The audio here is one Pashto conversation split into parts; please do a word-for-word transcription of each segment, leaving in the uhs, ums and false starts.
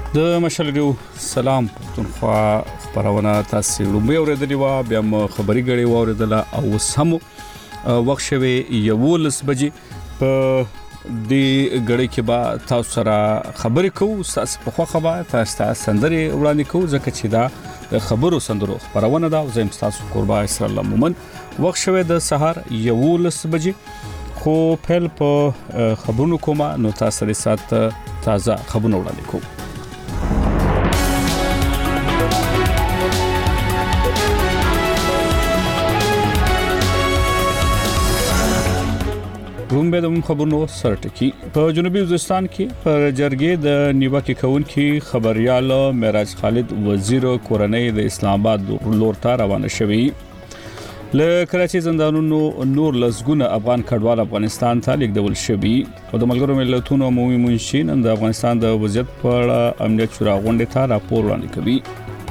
د مشالډیو سلام پښتونخوا خبرونه تاسو لومړی اوریدلی و بیا م خبري غړي اوریدله او سم وخت شوي یولس بجې په د غړي کې با تاسو سره خبرې کوو تاسو په خو خبره تاسو سندري وړاندې کوو ځکه چې دا د خبرو سندرو خبرونه دا زم تاسو قربا اسرائیل مومن وخت شوي د سحر یولس بجې خو فل په خبرونو کومه نو تاسو لري سات تازه خبرونه وړاندې کوو. روم به د خبرونو سرټکی په جنوبي وزیرستان کې پر جرګې د نیوکه کوونکي خبريال معراج خالد وزیر کورنۍ د اسلام آباد لور ته روانه شوی. له کراچي زندانونو نور لسګونه افغان کډوال افغانستان ته لیږدول شوی او د ملګرو ملتونو عمومي منشین د افغانستان د وضعیت په اړه امنیت شورا غونډه ته راپور وړاندې کوي.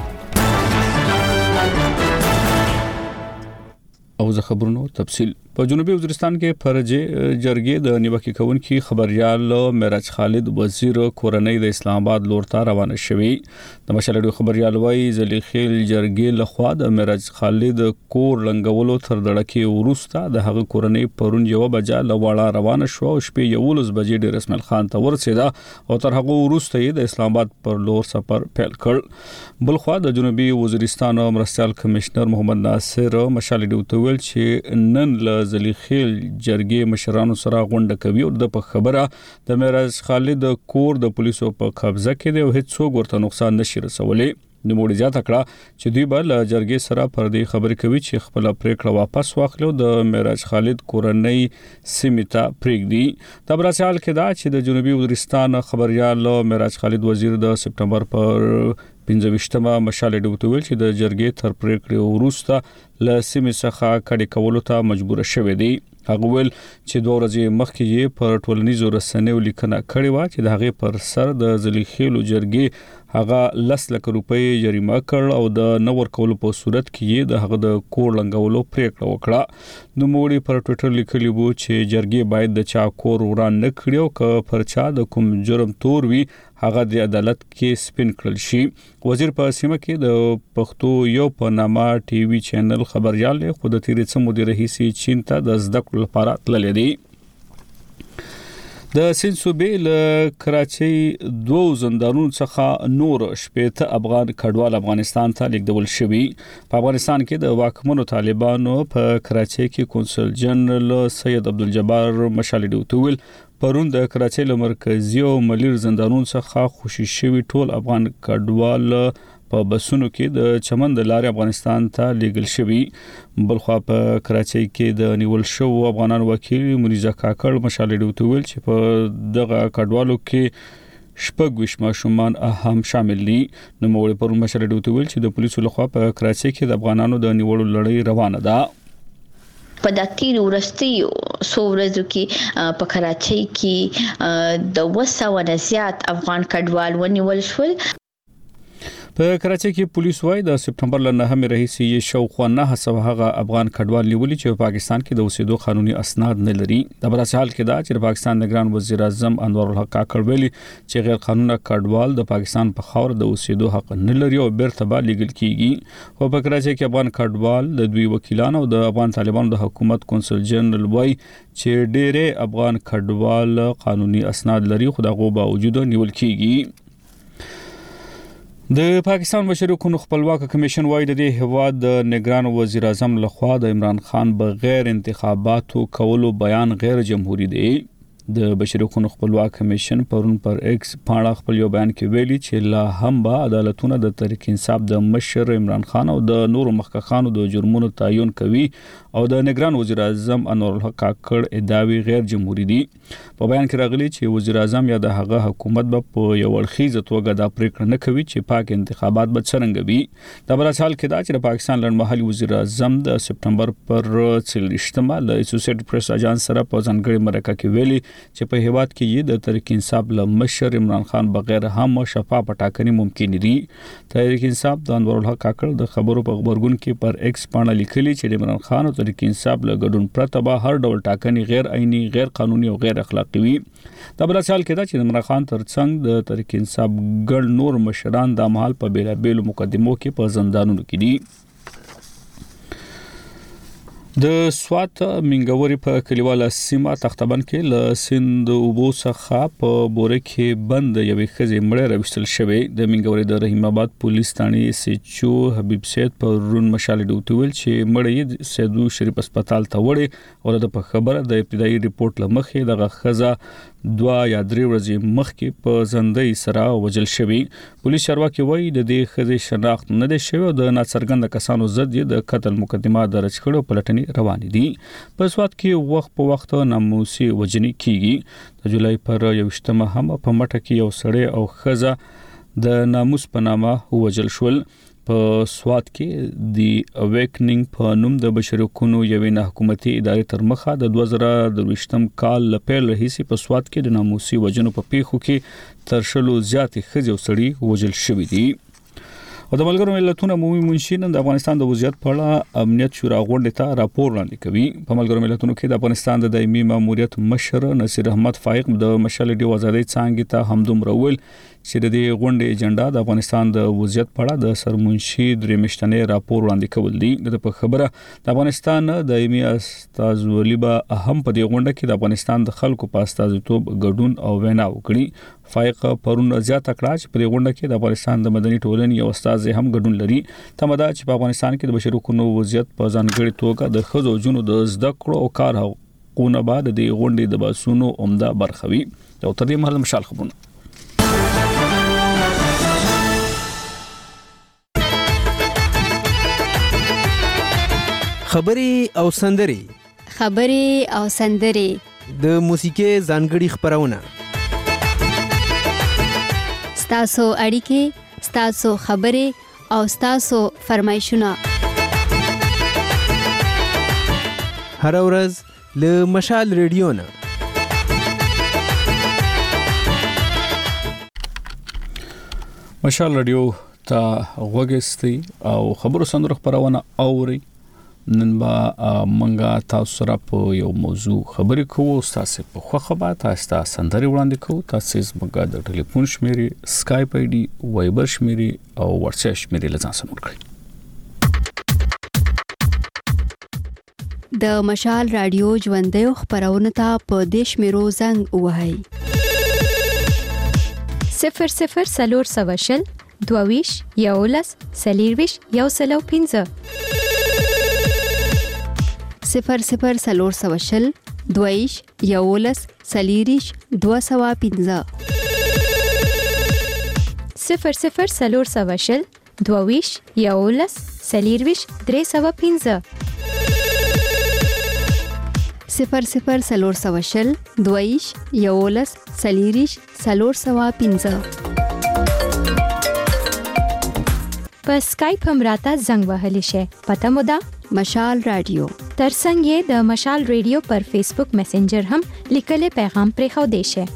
او زه خبرونو تفصیل په جنوبي وزیرستان کې فرجه جرګې د نیوکه کوونکي خبريال معراج خالد وزیر کورنۍ د اسلام آباد لور ته روانه شوی. د مشالډیو خبريال وای زلیخیل جرګې لخوا د معراج خالد کور لنګولو تر دړکې ورسته د هغه کورنۍ پرون یو بجا لواړه روانه شو او شپې یولس بجې د رسمل خان ته ورسېده او تر هغه ورسته د اسلام آباد پر لور سفر پیل کړ. بلخوا د جنوبي وزیرستان مرستيال کمشنر محمد ناصر مشالډیو ته ویل چې نن له زلیخیل جرګې مشرانو سره غونډه کوي او د په خبره د معراج خالد کور د پولیسو په قبضه کې دی او هیڅ څوک ورته نقصان نشي رسولي. د موډي زیات کړه چې دوی به له جرګې سره پر دې خبرې کوي چې خپل پریکړه واپس واخلو د معراج خالد کورنۍ سیمه پریږدي. د براسال کې دا چې د جنوبي وزیرستان خبريال معراج خالد وزیر د سپټمبر پر پنځه ویشتمه مشالډیو ته ویل چې د جرګې تر پریکړې وروسته له سیمې څخه کډې کولو ته مجبور شوی دی. هغه ویل چې دوه ورځې مخکې یې پر ټولنیزو رسنیو لیکنه کړې و چې د هغې پر سر د زلیخیلو جرګې هغه لس لک روپۍ جریمه کړ او د نور کولو په صورت کې یې د هغه د کور لنګولو پریکړه وکړه. نو موړي پر ټوئیټر لیکلی وو چې جرګې باید د چا کور وران نه کړي او که پر چا د کوم جرم تور وي هغه د عدالت کې سپین کړل شي. وزیر په سیمه کې د پښتو یو په نامه ټي وي چینل خبريال له خود تیرې څه مودې رئیسي چین ته د زده کړو لپاره تللی دی. د سند صوبې له کراچي دوه زندانونو څخه نور شپږ افغان کډوال افغانستان ته لیږدول شوی. په افغانستان کې د واکمنو طالبانو په کراچي کې کونسل جنرال سید عبدالجبار مشالډیو ته ویل پرون د کراچي له مرکزي او ملیر زندانونو څخه خوشي شوی ټول افغان کډوال په بسونو کې د چمن د لارې افغانستان ته لیږل شوی. بلخوا په کراچي کې د نیول شو افغانان وکیل مریزه کاکړ مشالډیو ته ویل چې په دغه کډوالو کې شپږ ویشت ماشومان هم شامل دي. نو موږ پر مشالډیو ته ویل چې د پولیسو لخوا په کراچي کې د افغانانو د نیولو لړۍ روانه ده. په د تیر ورستیو سو ورځو کې په کراچۍ کې د وسو نه زیات افغان کډوال ونیول شول. په کراچۍ کې پولیس وايي د سپټمبر ل نهمې راهیسې یې شاوخوا نه سوه هغه افغان کډوال نیولي چې په پاکستان کې د اوسېدو قانوني اسناد نه لري. د براسال کې دا چې د پاکستان د ګران وزیر اعظم انور الحق کاکړ ویلي چې غیر قانوني کډوال د پاکستان په خاور د اوسېدو حق نه لري او بیرته به لیږل کیږي. خو په کراچۍ کې افغان کډوال د دوی وکیلانو او د افغان طالبانو د حکومت کونسل جنرال وايي چې ډېر افغان کډوال قانوني اسناد لري خو دغه باوجود نیول کیږي. د پاکستان بشري حقوقو خپلواک کمیشن وايي د دې هواد د نگران وزیر اعظم لخوا د عمران خان بغیر انتخاباتو کولو بیان غیر جمهوریت دی. د بشري حقوقو خپلواک کمیشن پرون پر ایکس پاڼه خپل یو بیان کې ویلي چې لا هم به عدالتونه د تحریک انصاف د مشر عمران خان او د نورو مخکخانو د جرمونو تعین کوي او د نگران وزیر اعظم انور الحق کاکړ ادعاوی غیر جمهوریت دي. په بیان کې راغلي چې وزیر اعظم یا د هغه حکومت به په یو اړخیزه توګه د پریکړه نه کوي چې پاک انتخابات به څنګه وي. د براسال کې دا چې د پاکستان لړمحلي وزیر اعظم د سپټمبر پر څلوېښتمه له اسوسییټډ پریس اجانس سره په ځانګړي مرکه کې ویلي چې په هیواد کې یې د تحریک انصاف له مشر عمران خان بغیر هم شفاف ټاکنې ممکن دي. تحریک انصاف د انور الحق کاکړ د خبرو په خبرګون کې پر ایکس باندې لیکلي چې عمران خان او تحریک انصاف له ګډون پرته به هر ډول ټاکنې غیر عیني، غیر قانوني او غیر اخلاقی وي. دا بل حال کې دا چې عمران خان ترڅنګ د تحریک انصاف ګډ نور مشران د مهال په بیلابېلو مقدمو کې په زندانونو کې دي. د سوات منګوري په کلیواله سیمه تختبن کې له سیند اوبو څخه په بوره کې بند یوې ښځې مړه راوستل شوې. د منګوري د رحیم آباد پولیس ثاني سچو حبیب سید په رون مشال ډوټ ویل چې مړه یې سیدو شریف هسپتال ته وړي او د په خبره د ابتدایي ریپورت لمخې دغه ښځه دوا یا درې ورځې مخکې په زندۍ سره وجل شوې. پولیس چارواکي وایي د دې ښځې شناخت نه دی شوی او د ناڅرګند کسانو ضد یې د قتل مقدمه درج کړې او پلټنې روانې دي. په سوات کې وخت په وخت ناموسي وجنې کیږي. د جولای پر یوشتمه هم په مټه کې یو سړی او ښځه د ناموس په نامه وجل شول. په سوات کې دی اویکنینګ په نوم د بشري حقوقو یوې نه حکومتي ادارې تر مخه د دوه زره درویشتم کال لپاره رئیسي په سوات کې د ناموسي وجنو په پیښو کې تر شلو زیاتې ښځې او سړي وجل شوي دي. او د ملګرو ملتونو عمومي منشي نن د افغانستان د وضعیت په اړه امنیت شورا غونډې ته راپور وړاندې کوي. په ملګرو ملتونو کې د افغانستان د دایمي ماموریت مشر نصیر احمد فائق د مشال ډیو آزادۍ څانګې ته همدومره ویل چې د دې غونډې ایجنډا د افغانستان د وضعیت په اړه د سرمنشي درې میاشتنې راپور وړاندې کول دي. د په خبره د افغانستان دایمي استازولي به هم په دې غونډه کې د افغانستان د خلکو په استازیتوب ګډون او وینا وکړي. فائق پرون زیاته کړه چې په دې غونډه کې د افغانستان د مدني ټولنې یو استاد هم ګډون لري. تمه ده چې په افغانستان کې د بشري حقوقو وضعیت په ځانګړي توګه د ښځو او جنو د زده کړو او کار حقوقونه بعد د غونډې د باسونو عمده برخه وي. او تر دې مهال مشال خبرونه خبري او سندري خبري او سندري د موسیقي ځانګړي خبرونه ستاسو اړیکې ستاسو خبري او ستاسو فرمایشونه هر ورځ له مشال ریډیو نه مشال ریډیو ته غوږی او خبرو سندرو خبرونه اوري. نن با منګه تاسو سره په یو موضوع خبرې کوو. تاسو په خوخه به تاسو ته سندري وړاندې کوو. تاسو زموږ د ټلیفون شمیرې، سکایپ آی ډي، وایبر شمیرې او واتس اپ شمیرې لزان سره نوٹ کړئ. د مشال رادیو ژوندۍ خبرونه ته په دیش میرو زنګ وهاي صفر صفر سلور سواشل دوویش یولس سلیرویش یو سلو پینځه صفر صفر سلور سواشل دویش یولس سلیریش دو سوا پینځه صفر صفر سلور سواشل دوویش یولس سلیرویش درې سوا پینځه صفر صفر سلور سواشل دویش یولس سلیریش سلور سوا پینځه په سکایپ هم راته زنګ وهلی شي. پته مو ده مشال رادیو ترڅنګ یې د مشال ریډیو پر فیسبوک میسنجر هم لیکلي پیغام پرې خو دی شي.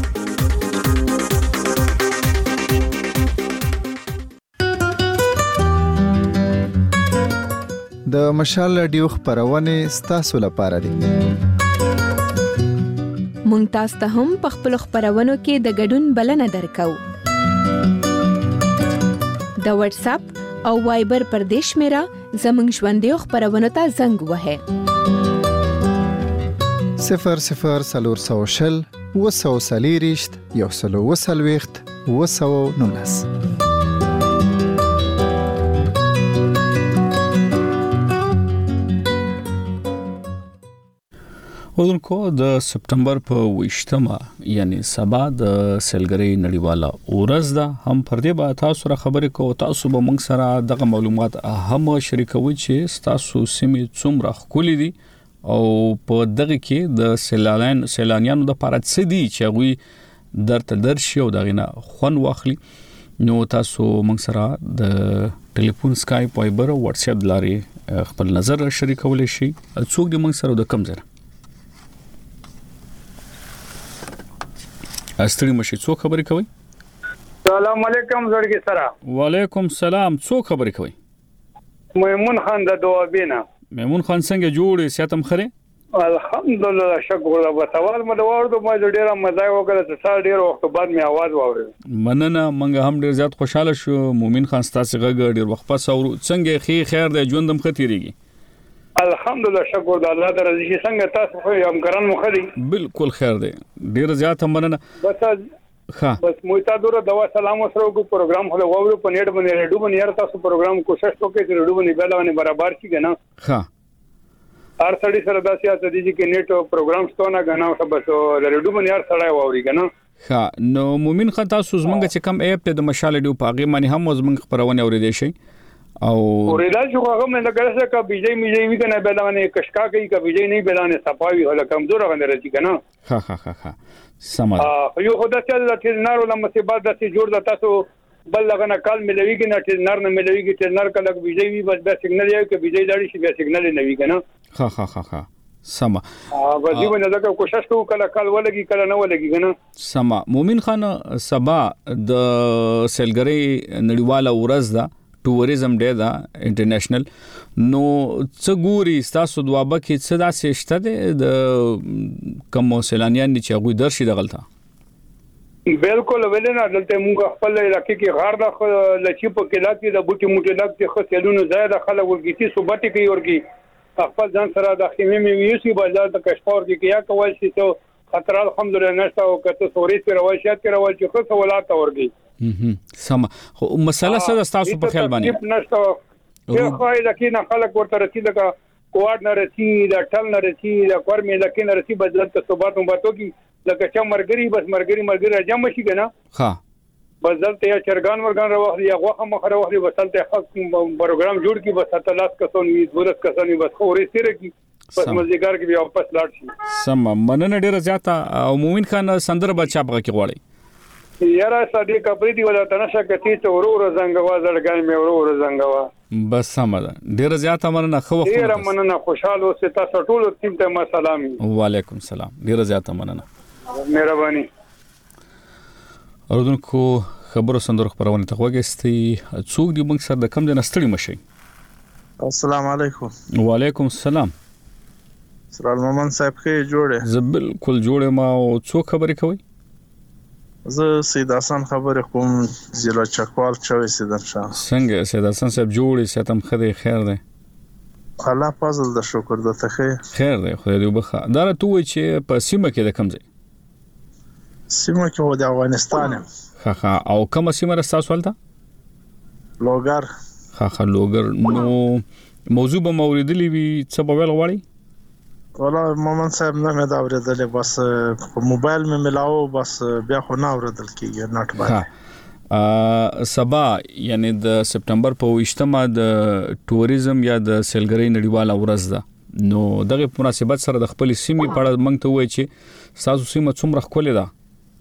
د مشال رادیو خبرونه ستاسو لپاره دي. مونږ تاسو ته هم په خپل خبرونو کې د ګډون بلنه درکو. د واتس اپ او وایبر پر دیش میرا زمنګ ژوندۍ خبرونه ته زنګ وهه صفر صفر سلور سوشل وسو سلیریشت یو سلو وسلويخت وسو نونس. ودونکو د سپټمبر په ویشتمه یعنی سبا د سیلګری نړیواله ورځ ده. هم پر دې به تاسو سره خبرې کوو. تاسو به موږ سره دغه معلومات هم شریکوي چې تاسو سیمې څومره ښکلې دي او په دغه کې د سیلانیان سیلانیانو د لپاره څه دي چې هغوی درته درشي او دغه نه خوند واخلي. نو تاسو موږ سره د ټلیفون، سکایپ، وایبر او واتس اپ لاري خپل نظر شریکولی شي. څوک دې موږ سره د کوم ځای استړي مشي څو خبرې کوي؟ سلام علیکم زړګي سره. وعلیکم سلام. څو خبرې کوي؟ میمون خان د دوابینا. میمون خان څنګه جوړې ساتم خره؟ الحمدلله شکر الله. سوال مې واورد ما ډیره مزه وکړه چې سال ډیر وخت بعد مې आवाज واورید. مننه منګه هم ډیر زیات خوشاله شو. مومن خان ستاسو غږ ډیر وخت پس اور څنګه خې خیر د ژوندم خطرېږي. الحمدلله شکر د الله درزي څنګه تاسو خو هم ګران مخدي. بالکل خیر دی. ډیر زیات مننه. بس ها بس موږ ته دوره دوا سلام سره کو پروګرام خو واورو په نیټ باندې ریډیو باندې یار تاسو پروګرام کوشش وکړئ چې ریډیو باندې بلونه برابر شي کنه. ها هر سړی سره داسې اته دي چې نیټ پروګرام ستونه غنا او بس ریډیو باندې هر سړی واوري کنه. ها نو مومن خان تاسو زمونږ چې کم اپ ته د مشال ډیو پاغي باندې هم زمونږ خبرونه اوریدي شي او اوریدل شو هغه مې لګره چې بيجي میجي وی کنه بلونه کشکا کوي ک بيجي نه بلونه صفاوي هله کمزور غنه راځي کنه. ها ها ها ها سمه ا یو خدای چې د تلنار ولما مصیبت د جوړ د تاسو بل لغنه کال ملويږي نه تلنار نه ملويږي تلنار کله بيجي وی بس د سیګنل یو ک بيجي داړي شي بیا سیګنل نه وی کنه. ها ها ها ها سما ا وځي باندې دا کوشش کوو کله کال ولګي کله نه ولګي کنه. سما مومن خان سبا د سیلګری نړیواله ورځ ده ټوریزم ډے دا انټرنیشنل نو څه ګوري تاسو دوابه کې څه داسې شته د کوم سیلانیان چې هغه درشي دغلطه. بالکل ولنه دلته موږ خپل علاقې کې غار د لچی په کلا کې د بوټي موټي لګ کې خسلونو زیاده خلک ورګيتي صوباتي کوي ورګي خپل ځان سره د خیمه مې ویسي بازار د کشپور کې کیا کول شي ته خطر الحمدلله نشته او کته سوري کې روایت کې روایت کې خو ولات ورګي. هم سم خو مسله څه تاسو په خیال باندې نشته یو خای لکه نه خلک ورته رسي لکه کوارډ نه رسي د ټل نه رسي د کورمې لکه نه رسي بدل ته صوباتو باتو کې لکه چې مرګري بس مرګري مرګري جمع شي کنه. ها بدل ته چرګان ورګان راوخلي یا غوخه مخ راوخلي بسل ته پروګرام جوړ کی بس تلاش کسون وي دولس کسان بس خوري سره کی بس مزګار کې بیا واپس لاړ شي. سم مننه ډیره زیاته او مومن خان سندر بچا بغه کې غواړي یاره صدیق کپری دی ولا تنشه کتی ته ورو ورو زنګوا زړګای مې ورو ورو زنګوا بس سمه ډیره زیاته مننه خو وخت ډیره مننه خوشاله اوسه تاسو ټول ټیم ته ما سلام. وعلیکم سلام ډیره زیاته مننه مهرباني. اردوونکو خبرو سندرو خبرونه ته وګستي څوک دی موږ سره د کم د نستړي مشي. السلام علیکم. وعلیکم السلام. سرال مومن صاحب کې جوړه زه بالکل جوړه ما او څوک خبرې کوي؟ زه سید حسن خبر کوم ضلع چکوال چوي سیدم شاه. څنګه سید حسن صاحب جوړې ساتم خدای خیر دی. الله فضل د شکر د ته خیر دی خدای دې وبخا. دا ته وای چې په سیمه کې د کم ځای سیمه کې د افغانستان ها ها او کوم سیمه راستا سوالته لوګر ها ها لوګر نو موضوع به موریدلی وی څه په ویل غواړي؟ ولا مومن صاحب نه مې دا اوریدل بس په موبایل مې ملاو بس بیا خو نه اوریدل کیږي نټ باندې. سبا یعنی د سپټمبر په وشتمه د ټوریزم یا د سیلګری نړیواله ورځ ده نو دغه مناسبت سره د خپل سیمې په اړه مونږ ته وایي چې تاسو سیمه څومره ښکلې ده.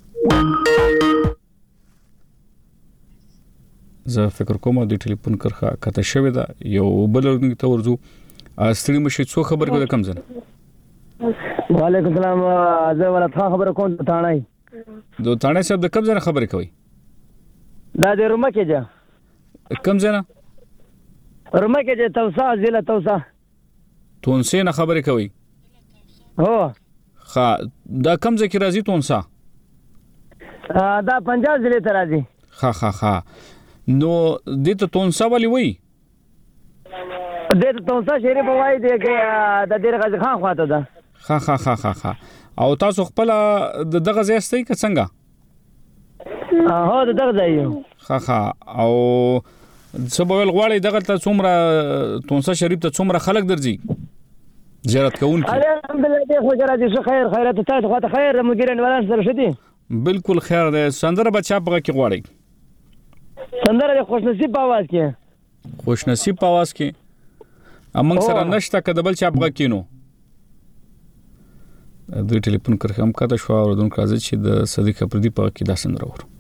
زه فکر کوم د ټلیفون کرخه کته شوې ده یو بل ورته ورزو استری مشي څو خبر کو د کم زنه. وعلیکم السلام. زه ولته خبر کوم ثانای دو ثانای صاحب د کم زنه خبرې کوي؟ دا د رومه کې ده. کم زنه؟ رومه کې ده توسا ضلع توسا. تونسه نه خبرې کوي؟ هو. ها دا کم ځکه راځي تونسا؟ دا پنجاب ضلع ته راځي. ها ها ها نو د ته تونسا والی وای؟ د تونسا شریف وای دی کې د ډیر غزي خان خواته ده. ها ها ها ها ها او تاسو خپل د دغه ځای استئ که څنګه؟ هو د دغه ځای یو. ها ها او سبول غواړي دغه ته څومره تونسا شریف ته څومره خلک درځي زیارت کوونکي؟ الحمدلله دې خو جرا دي خیر خیرات ته خو ته خیر مګرن ولان سره شدي. بالکل خیر ده. سندره بچا په کې غواړي؟ سندره د خوشنصیب په आवाज کې. خوشنصیب په आवाज کې امنګ سره نشته کده بل چا په کې نو دوی ټلیفون کړه هم کاته شو او دون کازه چې د صدیق پردی په کې دا سندره ور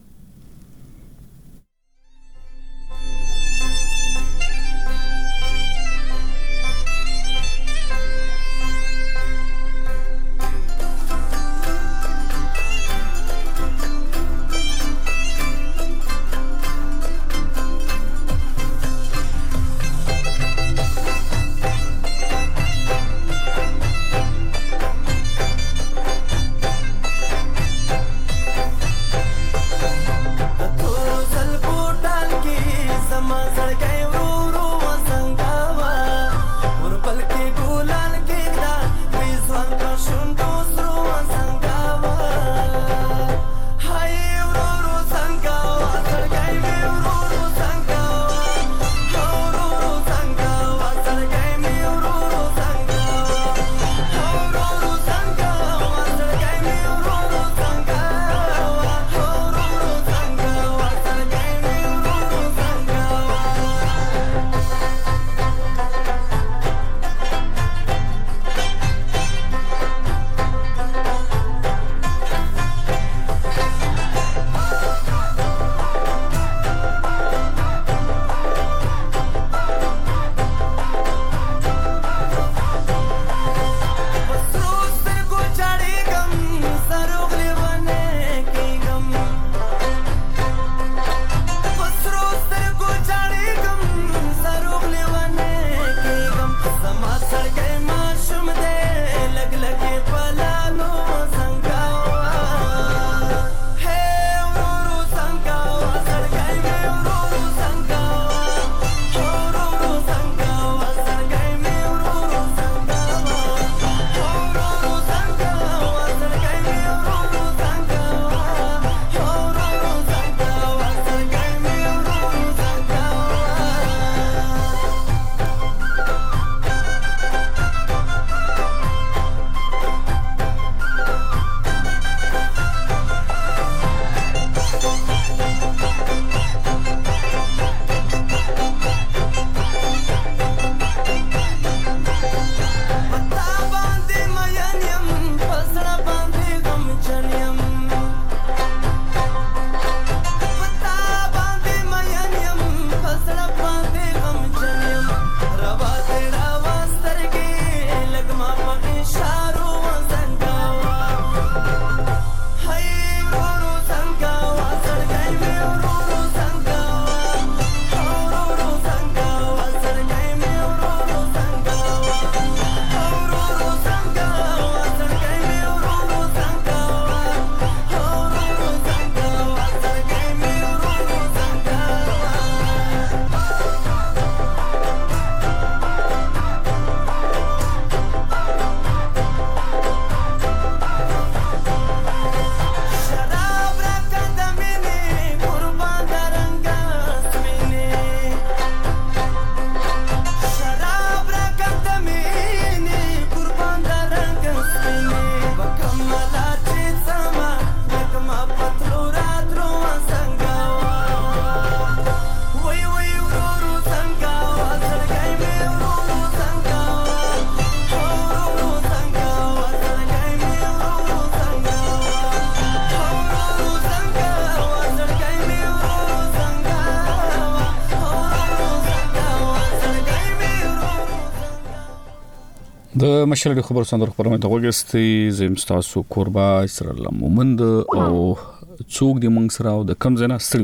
د مشر خبر سندر خبرونه د وګستي زم تاسو قربا اسرائیل مومند او څوک د منګ سره او د کم زنه ستړي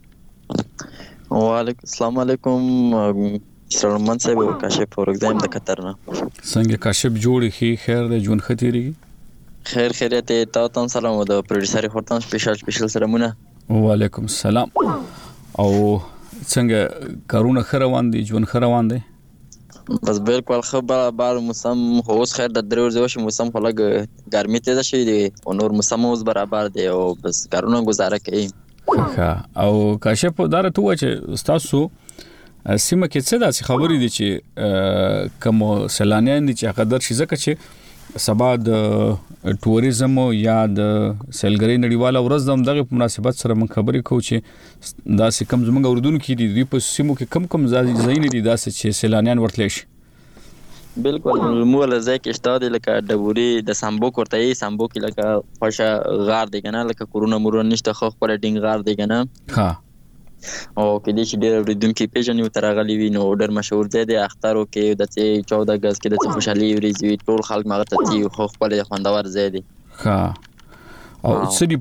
مشه. وعلیکم السلام علیکم اسرائیل مومند صاحب او کاشف پروګرام د قطر نه څنګه کاشف جوړی خي خیر د جون خطيري خیر خیریت تاسو ته سلام او د پروډوسر هورتان سپیشل سپیشل سلامونه. وعلیکم السلام. او څنګه کارونه خروان دي جون خروان دي؟ بس بالکل خبر بار موسم هوس خیر د درو ورځې وش موسم خلک ګرمي تیزه شي دي او نور موسم اوس برابر دی او بس کارونه گزاره کوي. ښه او کاشف دار ته چې تاسو سیمه کې څه داسې خبرې دي چې کوم سیلانیان دي چې قدر شي ځکه چې سبا د ټوریزم یا د سیلګری نړیواله ورځ د دغه په مناسبت سره من خبرې کوو چې داسې کم زمونږ اردوونکو دي دوی په سیمو کې کم کم ځایونه دي داسې چې سیلانیان ورتلی شي. بالکل موږ له ځای کې شته لکه ډبوري د سامبو کوړته یې سامبو کې لکه خوښه غار دی کنه لکه کورونا مرون نشته خو خپل ډینګ غار دی کنه. ها او کې دې چې ډېر اوریدونکو پیژنې او ترغلي وي نو ډېر مشهور دی د اخترو کې د چودہ اگست کې د خوشحالي ورځې ټول خلک ماغه ته خو خپل خوندور ځای دی. ها او څه دی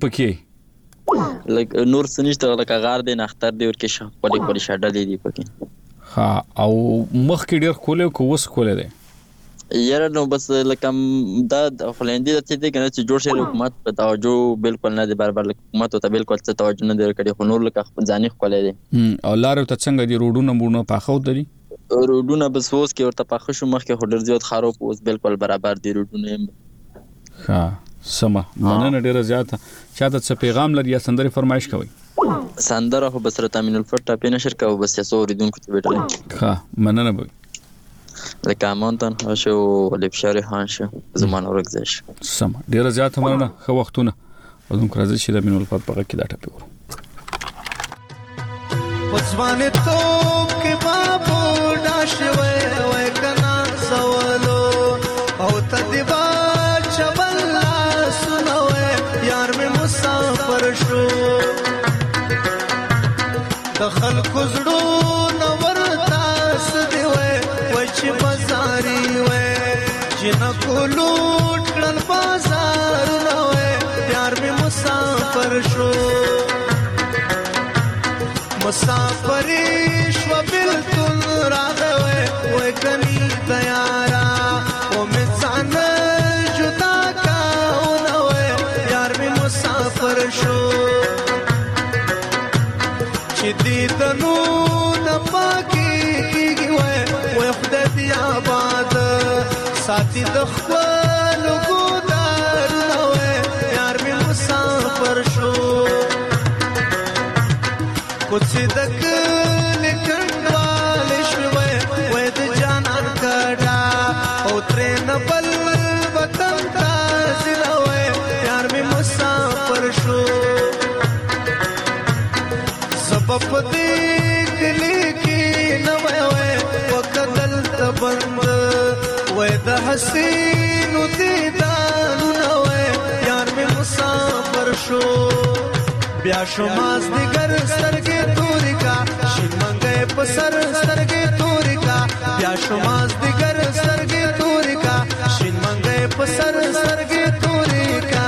پکې لکه نور سنشته لکه غار دی اختر دی ورکه خپل خپل شډلې دی پکې. ها او مخ کې ډېر کوله کو وس کوله دی یاره نو بس لکه دا فلندې د څه دي کنه چې جوړ شي حکومت په توجه بالکل نه دی برابر حکومت ته بالکل څه توجه نه دی کړی خو نور لکه ځانې خپل دی. او لار ته څنګه دی روډونه مونږ پاخو دري روډونه بس ووس کې ورته پاخو شو مخ کې هډر زیات خراب اوس بالکل برابر دی روډونه. ها سما مننه ډیره زیاته چاته څه پیغام لري یا سندري فرمایش کوي سندره خو بس رته من الفت په نشر کا بس یسو ریدونکو ته ویټل. ها مننه به لکه مونتن شو لپشاري هان شو زمانه ورګزش سم ډیره زیاته مننه خو وختونه وزم راځي چې د مینول په پغه کې دا ټپي ورو وځوانه تو کې بابو داشوي وای کنا سوالو او تدبا چبل سنوي یار مې مسافر شو دخل کوزړو چې بازاري وې جن کو لوټ کړل بازار نه وې یار مې مسافر شو مسافر شو بالکل راغوي وې کني تیارا او مې ځان جدا کاو نه وې یار مې مسافر شو چې دې دنو نه پاکي آباد ساتي د خپل ګودار نو یار مې مسافر شو کوڅ دک لیکندوال شوي وې د جانان کډا او ترن بل وطن تاسو وې یار مې مسافر شو سبب دې کلی کې نو وې وکدل بند وې د حسین دیدان نو یار مې مسافر شو بیا شو ماز دیگر سترګې تورې کا شین منګې په سر سترګې تورې کا بیا شو ماز دیگر سترګې تورې کا شین منګې په سر سترګې تورې کا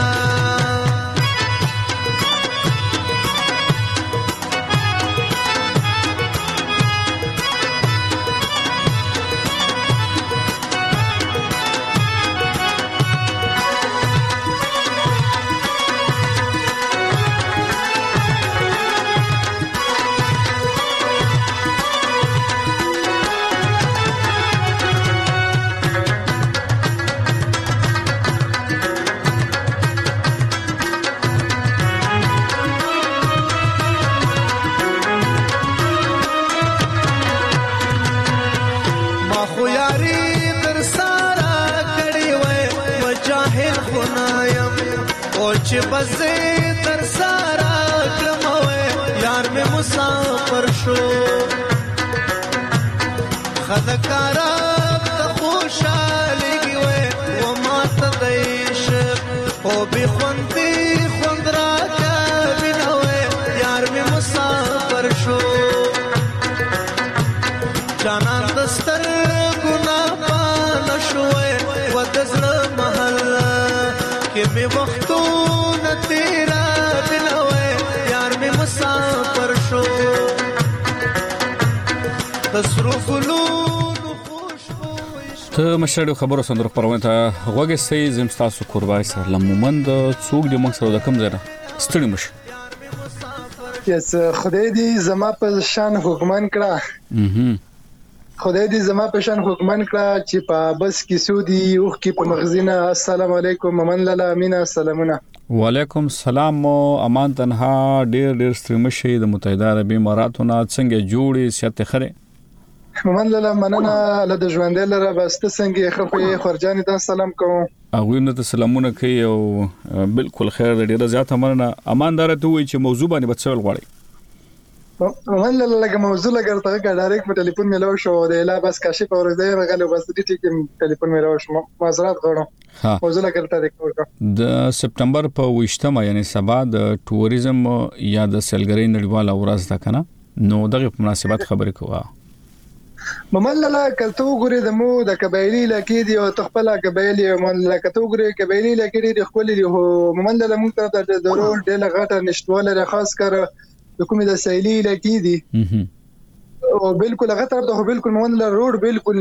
چې بزې تر سارا کړموي یار مې مسافر شو خدکارا ته خوشاله وي و ما ته دیش او به خوندې خوندرا کا بنوي یار مې مسافر شو جانان دستر ګنا پان شوي دزړه محله کې می وختونه تیرا دلوي یار می مسافر شو تسرو فلون ته مشرډو خبرو سندرو پرونه ته غوګه سي زم تاسو قربای سره لمومند څوک د موږ سره د کم ځای ستړي مش یس خدای دې زما په شان حکمان کړه خدای دې زما په شان حکمان کړه چې په بس کې سودی اوخ کې په مغزینه السلام علیکم ممن لاله امینه سلامونه وعلیکم السلام امان تنها ډیر ډیر ستړي مشي د متحده عربی اماراتونو څنګه جوړي سیاته خره ممن لاله مننه له د ژوندې لره بسته څنګه خپې خورجانې ته سلام کوم اغه نو سلامونه کوي او بالکل خیر ډیره زیاته مننه اماندار ته وی چې موضوع باندې بتسول غواړي ممن لاله لکه موضوع لګرته کا ډایرکټ په ټلیفون ملو شو د لا بس کاشف اور دې رغله بس دې ټیک ټلیفون ملو شو معذرت غواړم موضوع لګرته د د سپتمبر په وشتمه یعنی سبا د ټوریزم یا د سیلګری نړیواله ورځ ده کنه نو دغه په مناسبت خبرې کوه مملله کلتو ګوري د مو د قبایلی لکې دی او تخپل قبایلی مملله کلتو ګوري قبایلی لکې دی خپل دی هو مملله مونږ ته د ضرور ډېر غټه نشټواله خاص کر د کومې د سیلی لکې دی او بالکل غټه ته بالکل مملله روډ بالکل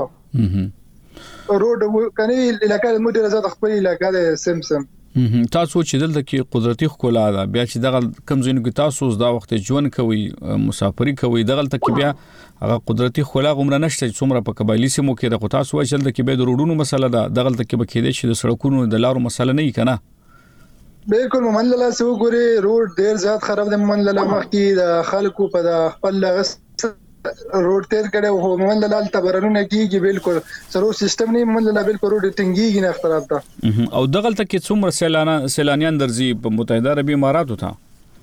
نشته روډ کني علاقې مو ډېر زیات خپل علاقې د سمسم تاسو چې دلته کې قدرتي ښکلا ده بیا چې دغه کم زینو کې تاسو دا وخت ژوند کوي مسافری کوي دغه ته کې بیا هغه قدرتي ښکلا غومره نشته چې څومره په قبایلی سیمو کې د تاسو وایي چې دلته کې به د روډونو مسله ده دغه ته کې به کېدې چې د سړکونو د لارو مسله نه وي کنه بالکل مملله سو ګوري روډ ډیر زیات خراب دي مملله مخکې د خلکو په د خپل لغس روډ تیر کړي او مملله تبرنونه کیږي بالکل سرو سیستم نه مملله بالکل روډ ټینګيږي نه خراب ده او دغه ته کې څومره سیلانه سیلانیان درځي په متحده عربی اماراتو ته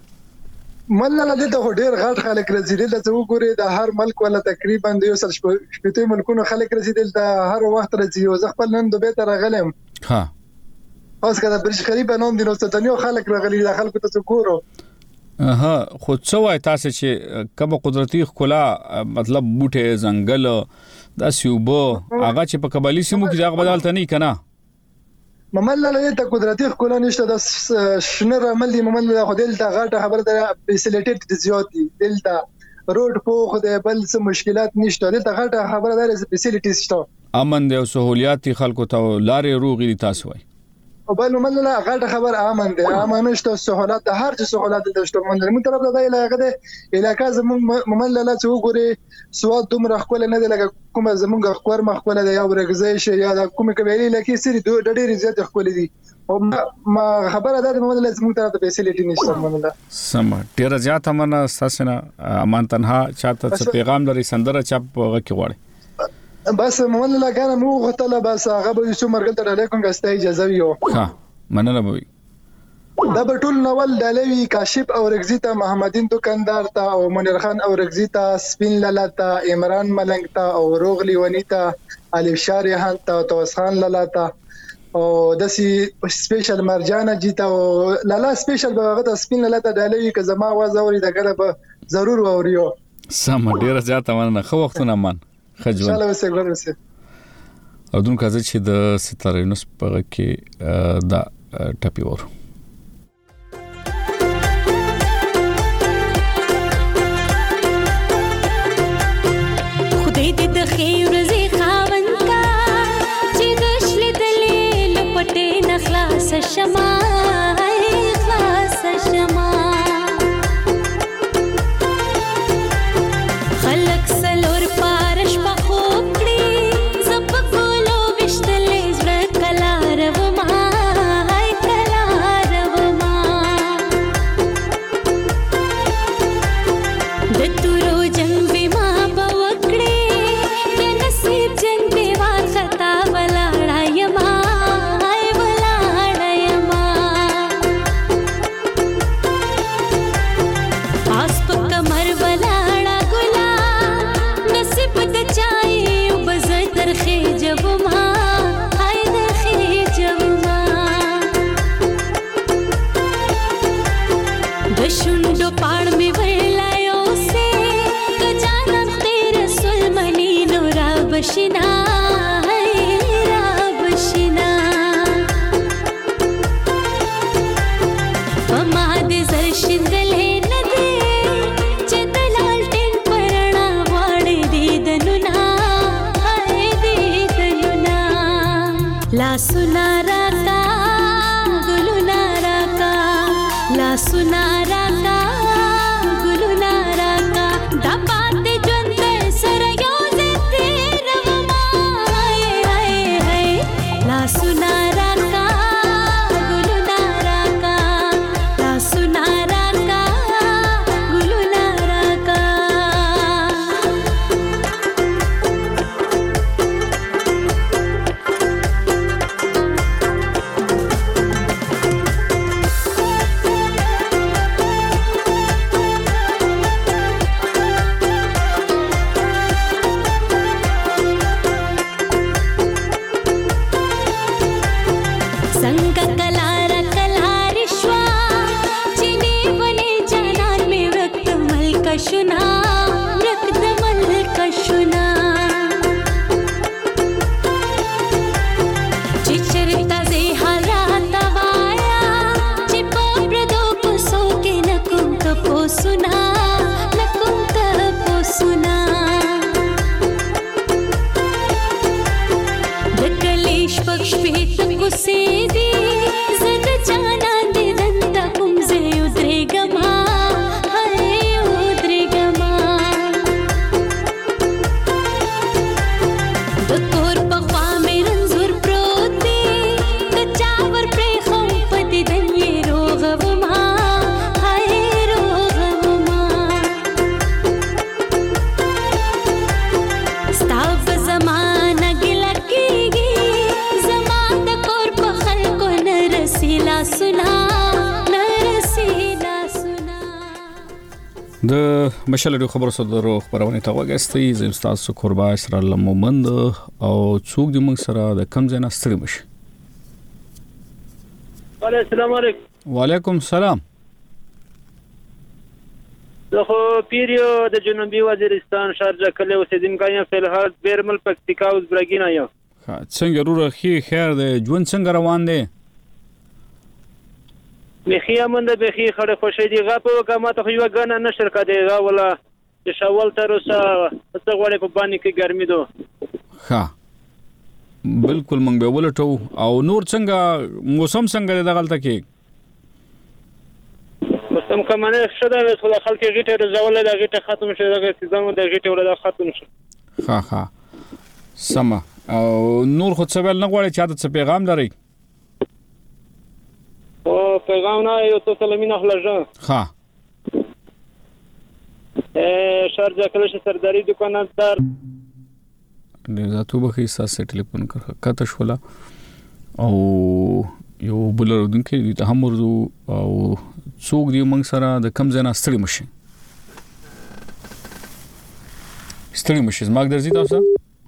مملله دلته ډیر غټ خلک راځي دلته څو ګوري د هر ملک ولا تقریبا د یو سل شپږ ملکونو خلک راځي دلته هر وخت راځي او زه خپل نن دوبه ته راغلم ها اوس کله برج خلیفه نوم دي نو ستنیو خلک راغلي د خلکو ته ګورو ها خو څو وای تاسو چې کوم قدرتي ښکلا مطلب بوټه ځنګل د سیوبو هغه چې په قبایلی سیمو کې هغه بدلته نه کنا مملله ته قدرتي ښکلا نشته د شنه رمل دي مملله خو دلته غاټه خبر ده فیسیلیټیټ زیاتی دلته روډ پوخ ده بل څه مشکلات نشته دلته غاټه خبر ده فیسیلیټیز شته امن دي او سہولیات خلکو ته لارې روغې دي تاسو وای او بل مملله غاټه خبر امن ده امن نشته سہولات د هر څه سہولات د شته مملله من طرف د علاقه ده علاقه زمون مملله چې وګوري سواد دومره خپل نه ده لکه کومه زمونږ خبر مخبل ده یا ورغځي شي یا د کومه قبایلی لکه سری د ډېر زیات خپل دي او ما خبره ده مملله زمون طرف ته فیسیلیټی نشته مملله سم ډېر زیات امنه ساسنه امان تنها چاته پیغام لري سندره چاپ غوږی غواړي بس مملله کنه مو غتله بس هغه به یو مرګ ته علیکم غسته اجازه ویو ها مننه بوي دا بټول نوول دلوي کاشف او رغزیتا محمدین دکاندار ته او منیر خان او رغزیتا سپین لالاتا عمران ملنګ ته او روغلی ونیتا الف شارحان ته توس خان لالاتا او دسی سپیشل مرجانه جیتا او لالا سپیشل بغه ته سپین لالاتا دلوي که زما आवाज اوري دغه به ضرور اوريو سم ډیر زیات مننه خو وختونه من خجل ان شاء الله وسه ګورسه او دون کازه چې د ستارینوس په کې دا ټاپی ور خدای دې د خیر زی خاوند کا چې غشل دلې لپټې نخلاص شمع خلاص شمع خلق سلور پارش په خوب کړي زب ګلو وشتلې زړه کلار و ما هاي کلار و ما د تورو جنگ به ما بوکړي د نصیب جنگ به وا خطا ولاړای ما هاي ولاړای ما پاس په کمر ولاړا ګلا نصیب د چای وبز درخه جب ما هاي درخه جب ما د شوندو پاړ می ولایو سه ک جانم تیر سلمنی نورا بشنا هاي را بشنا ला सुनारा का गुलु नारा का ला सुनारा का गुलु नारा का दबात जुंद सरयो से तेरा माए हाय हाय ला सुनारा का गुलु नारा का ला सुनारा का गुलु नारा का संग कलार कलारिश्वा चिने बने जानान में व्यक्त मल कशुना व्यक्त मल कशुना चिचरिता से हराता वाया चिपो प्रदो कुसो के नकुम कपो सुना नकुम कपो सुना दकलेश पक्ष पेत कुसेदी जग जाना दे दंता कुमजे उद्रे गमा हाय उद्रे गमा दकोर पख्वा में रंजुर प्रोते कचावर प्रेखों पति दन्ये रोगवमा हाय रोगवमा स्ताव जमाना गिला कीगी जमान दकोर पखल को नरसीला सुना नरसीला सुना د مشال خبرو صدرو خبرونه ته وګستئ زم تاسو قربا اسرا لمومند او څوک د موږ سره د کم ځای نه ستړي مشي. السلام علیکم. وعلیکم السلام. زه خو پیریو د جنوبي وزیرستان شارجه کلی اوسیدونکی یم، فی الحال بیرمل پکتیکا ازبرګینا یم. ها څنګه روره خیر خیر د ژوند څنګه روان دی؟ بخي امنده بخي خړې خوشې دی غاپه وکما ته یو غنه نشر کده غا ولا چې شاول تر اوسه څه غوړې په باندې کې ګرمي دو. ها بالکل مونږ به ولټو او نور څنګه موسم څنګه د غلطه کې موسم کمنه شته د خلک غیټه رزول د غیټه ختم شي د سیزن د غیټه ول ختم شي. ها ها سما او نور خو څه ول نه غواړي چې د پیغام لري او پیغام نه یو څه سلامین اخلاجان. ها ا شارجه کله سرداری دکاندار دا تو به حساسه ټلیفون کړه کته شولا او یو بلر دونکو د هم ورزو او څوک دی موږ سره د کم ځای نه ستړي مشي ستړي مشي زما درځي تاسو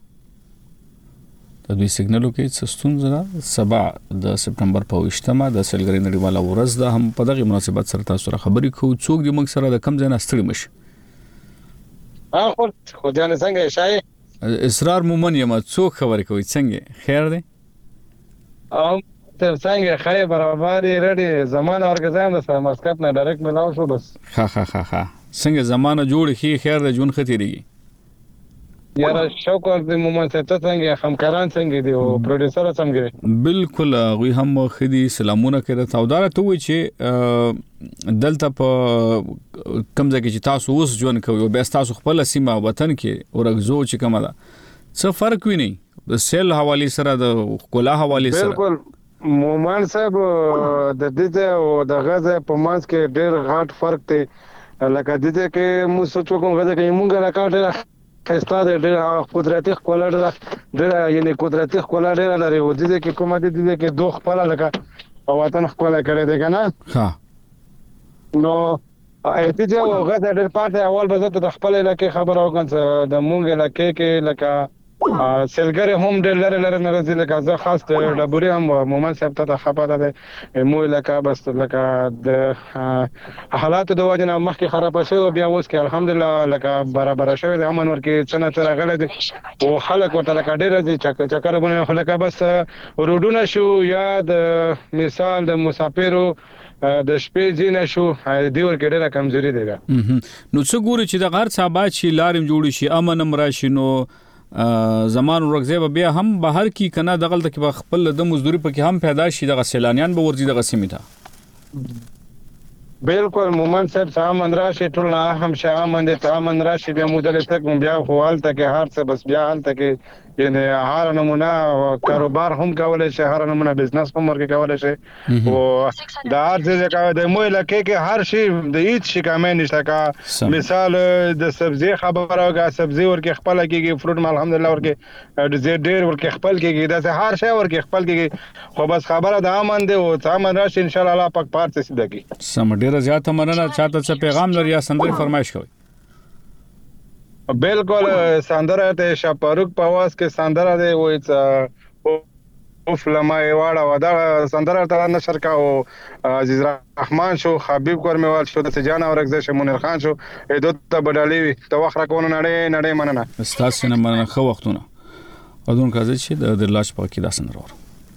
د دوی سیګنالو کې څه ستونزه ده. سبا د سپټمبر په وشتمه د سلګری نړیواله ورځ ده، هم په دغه مناسبت سره تاسو سره خبرې کوو. څوک دی موږ سره د کم ځای نه ستړي مشي. ها خو خو ځان څنګه شای اسرار مومن یم، څوک خبرې کوي څنګه خیر دی؟ ام ته څنګه خیر برابر رډي زمانه ورګزام د مسکت نه ډایرکټ ملاو شو بس. ها ها ها ها څنګه زمانه جوړ خي خیر د جون خطرېږي. یاره شکر د مومن ته څنګه همکاران څنګه دی او پروډوسر څنګه دی؟ بالکل غوي هم خدي سلامونه کړه تا ودار ته وی چې دلته په کم ځای کې چې تاسو اوس ژوند کوي او بیا تاسو خپل سیمه وطن کې ورغزو چې کومه ده څه فرق ویني د سیل حواله سره د کولا حواله سره؟ بالکل مومن صاحب د دې او د غزه په مانس کې ډېر غاټ فرق دی. لکه د دې کې مو سوچ کوم غزه کې مونږه راکاټه خسته ډېر قدرتي خپل ډېر یعنی قدرتي خپل ډېر لري او د دې کې کومه د دې کې دوه خپل لکه وطن خپل کړی دی کنه. ها نو ایته چې غزه ډېر پاتې اول به زه د خپل علاقې خبر او کنه د مونږ علاقې کې لکه سلګری هم ډېر لري لري نه راځي لکه زه خاص د ډبوري هم مومن صاحب ته خبره ده مو لکه بس لکه د حالات د وجه نه مخکې خراب شوی بیا اوس کې الحمدلله لکه برابر شوی د امن ورکې څنګه تر غل دي او خلک ورته لکه ډېر دي چې چکر باندې خلک بس روډونه شو یا د مثال د مسافرو د شپې ځینې شو دی ورکې ډېر کمزوري دی. نو څه ګوري چې د غر صاحب چې لارم جوړ شي امن امر شي نو زمان ورغزه بیا هم بهر کی کنه دغل د کې خپل د مزدوري پکې هم پیدا شي د سیلانیان به ورځي د سیمه ته بالکل مومن صاحب سامان راشي ټول نه هم شامن دي سامان راشي بیا مودل تک بیا خپل ته هر څه بس بیا حالت کې یعنی هر نمونه کاروبار هم کولای شي هر نمونه بزنس هم ورکه کولای شي او د هر څه کا د مو لکه کې هر شي د هیڅ شي کمه نشته کا مثال د سبزی خبره کا سبزی ورکه خپل کېږي فروټ الحمدلله ورکه د زیات ډیر ورکه خپل کېږي د هر شي ورکه خپل کېږي خو بس خبره د امن دی او سامان راشي ان شاء الله الله پاک پارت سي دکی سم ډیر زیاته مننه چاته څه پیغام لري یا سندري فرمایش کوي بالکل سندره ته شپاروک په واس کې سندره دی وای اوف لما یواړه ودا سندره ته نشر کا او عزیز رحمان شو حبیب کورمیوال شو د سجانا ورغزه شو منیر خان شو دوت ته بدالي تو وخره کو نړۍ نړۍ مننه استاد سینه مننه خو وختونه اذن کازه چې د لاش پاکي دا سندره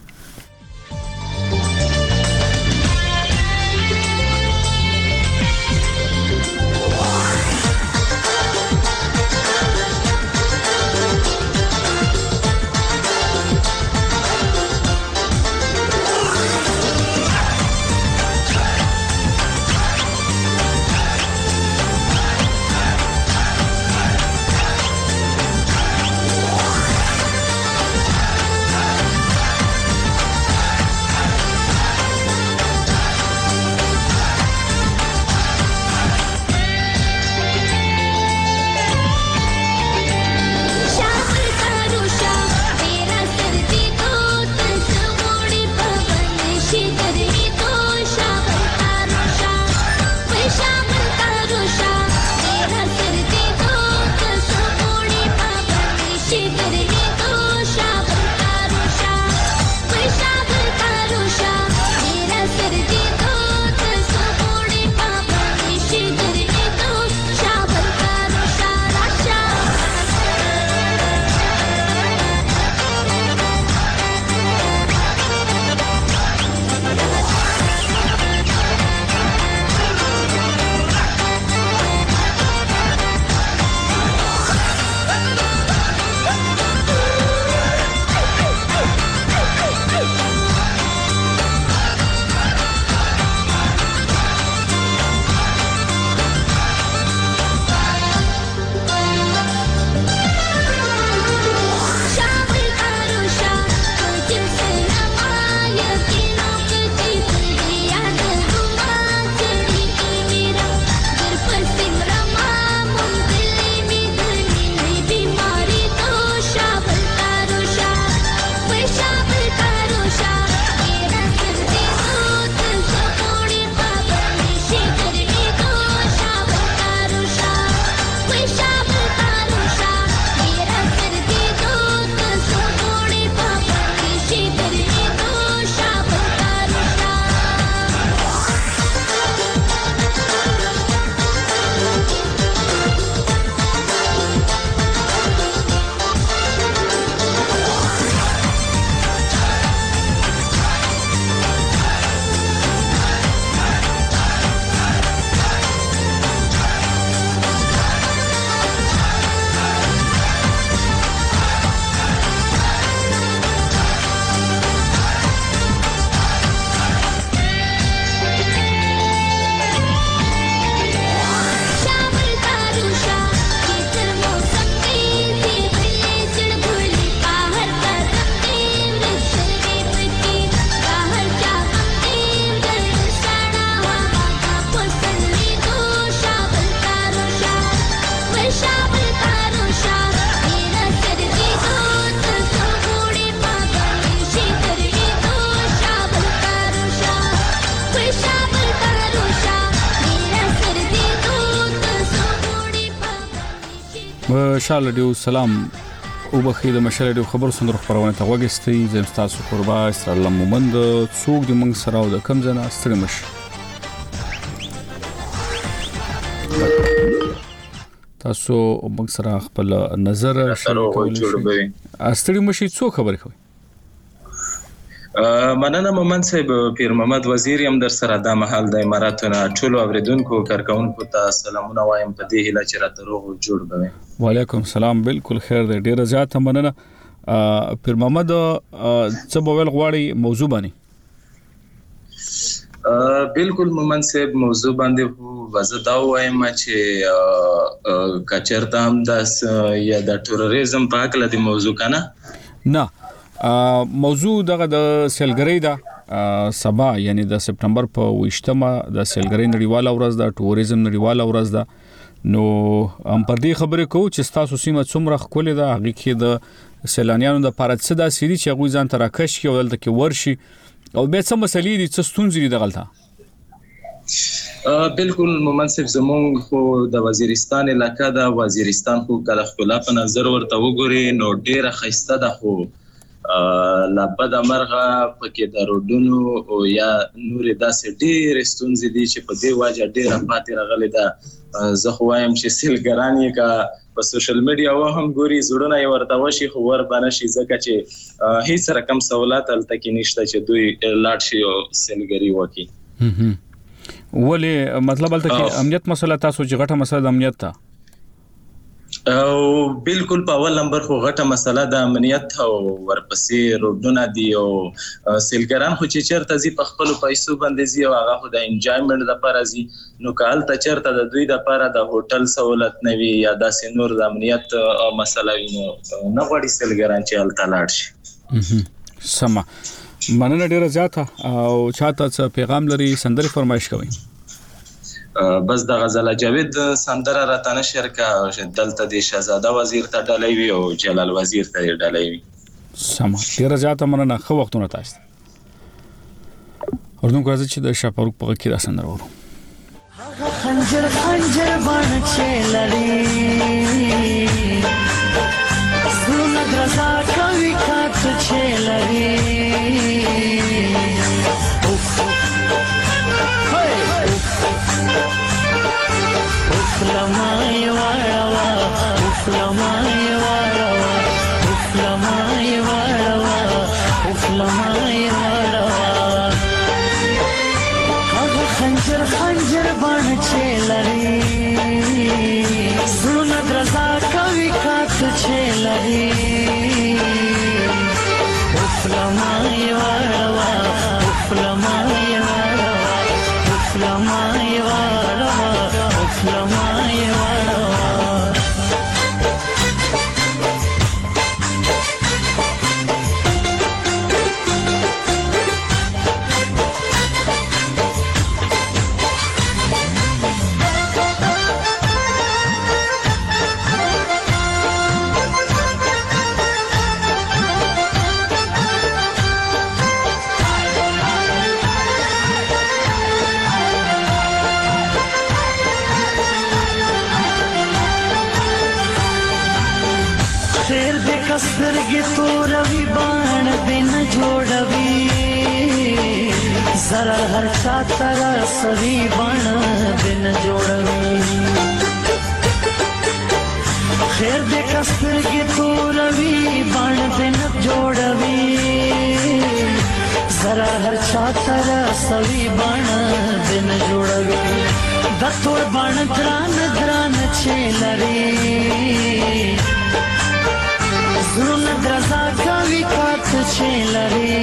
شال ډیو سلام او بخیل مشر ډیو خبر سندر خبرونه ته وګستې زم تاسو قربا اسلام مومند څوک د منګ سره او د کم زنه ستړمش تاسو موږ سره خپل نظر شریکول شي استړمشي څو خبر کوي مننه مومن صاحب. پیر محمد وزیر هم در سره د محل د اماراتونو ټولو اوریدونکو کارکونکو ته سلامونه وایم په دې هیله چې راته روغ جوړ بوي. وعلیکم السلام. بالکل خیر دی. ډیره زیاته مننه. پیر محمد څه بویل غواړي موضوع باندې؟ بالکل مومن صاحب موضوع باندې خو وزه دا وایم چې کچرته هم د یا د ټوریزم په اړه د موضوع کنه نه موضوع دغه د سیلګری دا سبا یعنی د سپتمبر په وشتمه د سیلګری نړیواله ورځ د ټوریزم نړیواله ورځ ده. نو هم پر دې خبرې کوو چې تاسو سیمه څومره ښکلې ده، هغه کې د سیلانیانو د لپاره څه داسې دي چې هغوی ځان ته راکش کړي او دلته کې ورشي او بیا څه مسلې دي، څه ستونزې دي دغلته؟ بالکل مومن صاحب زمونږ خو د وزیرستان علاقه ده. وزیرستان خو کله ښکلا په نظر ورته وګوري نو ډیره ښایسته ده، خو لا بد مرغه پکې د روډونو او یا نور داسې ډېرې ستونزې دي چې په دې وجه ډیره پاتې راغلې ده. زه خو وایم چې سیلګران یې که په سوشل میډیا و هم ګوري زړونه یې ورته وشي خو ور به نه شي، ځکه چې هیڅ رقم سہولت هلته کې نشته چې دوی لاړ شي او سیلګري وکړي. ولې مطلب هلته کې امنیت مسله تاسو چې غټه مسله د امنیت ته او بالکل په اول نمبر خو غټه مسله د امنیت او ورپسې روډونه دي او سیلګران خو چې چیرته ځي په خپلو پیسو باندې ځي او هغه خو د انجوایمنټ لپاره ځي، نو که هلته چیرته د دوی لپاره د هوټل سہولت نه وي یا داسې نور د امنیت مسله وي نو نه غواړي سیلګران چې هلته لاړ شي. سمه مننه ډیره زیاته. او چاته څه پیغام لري سندرې فرمایش کوي؟ بس د غزل جاوید سندره راته نشر کا دلته د شهزاده وزیر ته ډالۍ وي او جلال وزیر ته ډالۍ وي. سمه ډیره زیاته مننه. ښه وختونه تاسو ته. اردن کوزه چې د شاپروک په کې را سندره ورو. خنجر خنجر باندې چلري زونه درزا کوي کات چلري uflamai warawa uflamai warawa uflamai warawa uflamai warawa kaga khanjar khanjar ban chelari zuna draza kavi kat chelari uflamai warawa uflamai warawa uflamai warawa uflamai warawa سترګې توروي باڼ دې نه جوړوي زره هر چا ته رسوي باڼ دې نه جوړوي خیر دې که سترګې توروي باڼ دې نه جوړوي زره هر چا ته رسوي باڼ دې نه جوړوي د تور باڼ ګران ګران چې لري زړونه درزا کوي کات چې لري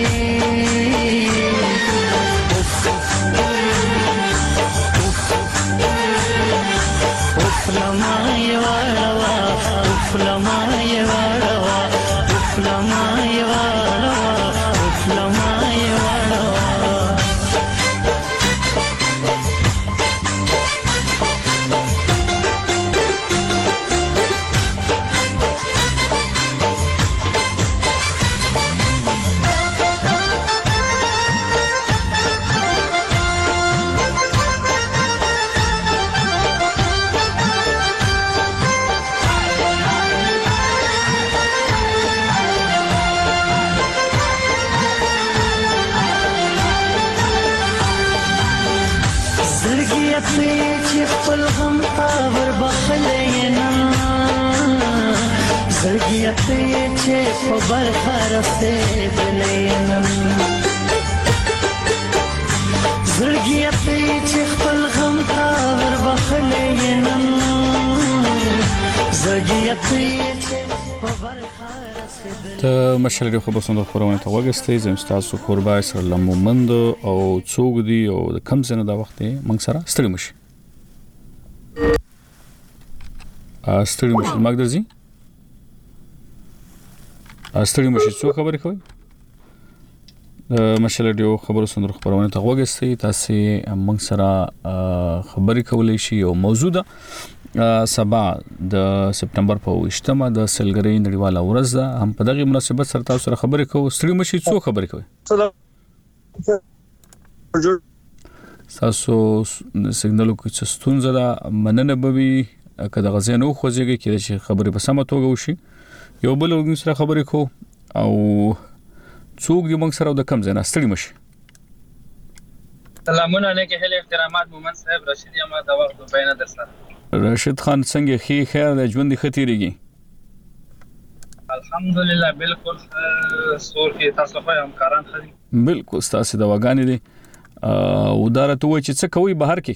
uflamai warawa uflamai warawa uflamai warawa uflamai warawa چې خپل غم تا ور بخلې نه زړګي ته چې په برخه رسېدلې نه زړګي ته چې خپل غم تا ور بخلې نن زړګي ته چې په برخه ته مشالې خو به څنګه خبرونه ته وګستې زم تاسو قربا سره لمومند او څوک دی او کم څنګه دا وخت موږ سره ستړي مشي ا ستړي مشي مګ درځي ا ستړي مشي څو خبرې کوي مشالې دیو خبرو څنګه خبرونه ته وګستې تاسو موږ سره خبرې کولې شي او موضوع ده سبا د سپټمبر په وشتمه د سلګری نړیواله ورځ ده هم په دغه مناسبت سره تاسو سره خبرې کوو ستړي مشي څو خبرې کوي تاسو سیګنالو کې څه ستونزه ده مننه بوي کله غزنه خوځيږي کې چې خبرې په سمه توګه وشي یو بل وګ سره خبرې کوو او څوک دې موږ سره د کم ځای نه ستړي مشي سلامونه علیکم هله احترامات مومن صاحب رشید یم دا وخت په بینه درسره راشد خان څنګه خي خیر د ژوند خطرېږي الحمدلله بالکل سور کې تاسو په همکاران خري بالکل تاسو د واغانې دي او دارته و چې څه کوي بهر کې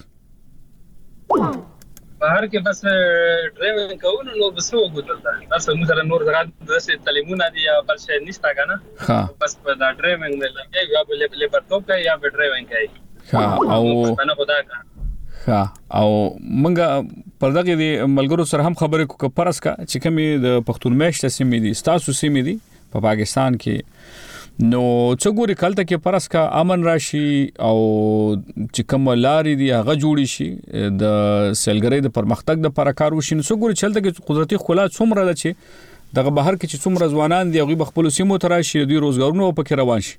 بهر کې بس ډرایوینګ کوو نو بس وګورل دا بس موږ سره نور زغاد د تعلیمونه دي یا بل شي نشته کنه بس په دا ډرایوینګ مې لګي یا بل لیبر توپ کوي یا به ډرایوینګ کوي ها او انا خدا کا ها او منګه پر دغه دي ملګرو سره هم خبرې کو پرس کا چې کومې د پښتون میشته سیمې دي تاسو سیمې دي په پاکستان کې نو څو ګوري کلته کې پرس کا امن راشي او چې کوم لارې دي هغه جوړی شي د سیلګری د پرمختګ د پرکار وشي نو څو ګوري چلته کې قدرتي خلا څومره ده چې دغه بهر کې چې څومره ځوانان دي هغه خپل سیمو ته راشي دوی روزګارونه پکې روان شي